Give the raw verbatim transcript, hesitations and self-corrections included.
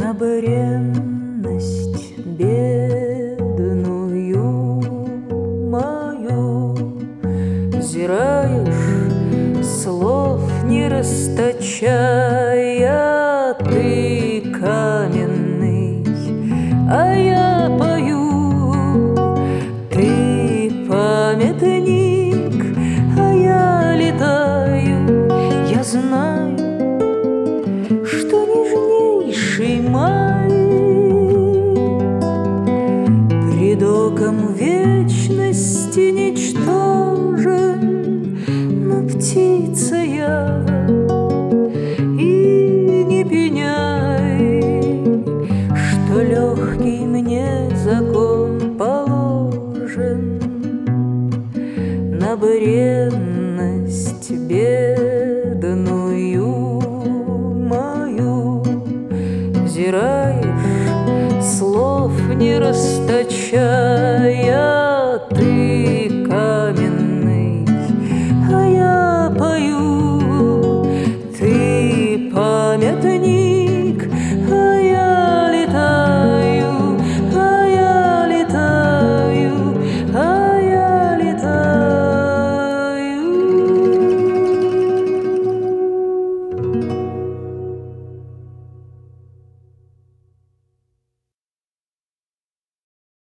на бренность бедную мою взираешь, слов не расточая, ты каменный, а я пою. Ты памятник, а я летаю. Я знаю, что нежнейший май пред оком вечности ничтожен, но птица я, и не пеняй, что легкий мне закон положен на бренность бедную мою взираешь, слов не расточая.